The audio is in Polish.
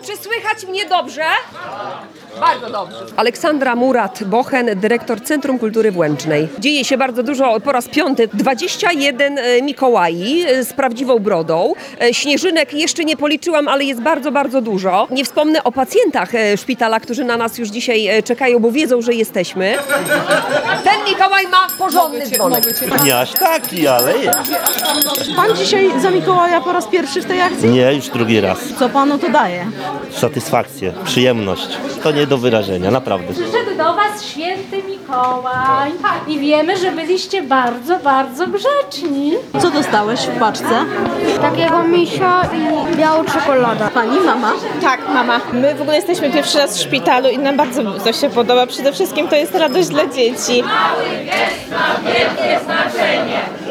Czy słychać mnie dobrze? Bardzo dobrze. Aleksandra Murat-Bochen, dyrektor Centrum Kultury w Łęcznej. Dzieje się bardzo dużo, po raz 5. 21 Mikołai z prawdziwą brodą. Śnieżynek jeszcze nie policzyłam, ale jest bardzo, bardzo dużo. Nie wspomnę o pacjentach szpitala, którzy na nas już dzisiaj czekają, bo wiedzą, że jesteśmy. Ten Mikołaj ma porządny dzwonek. Nie aż taki, ale jest. Pan dzisiaj za Mikołaja po raz pierwszy w tej akcji? Nie, już drugi raz. Co panu to daje? Satysfakcję, przyjemność. To nie do wyrażenia, naprawdę. Przyszedł do was święty Mikołaj i wiemy, że byliście bardzo, bardzo grzeczni. Co dostałeś w paczce? Takiego misia i białą czekoladę. Pani, mama? Tak, mama. My w ogóle jesteśmy pierwszy raz w szpitalu i nam bardzo to się podoba. Przede wszystkim to jest radość dla dzieci. Mały gest ma wielkie znaczenie.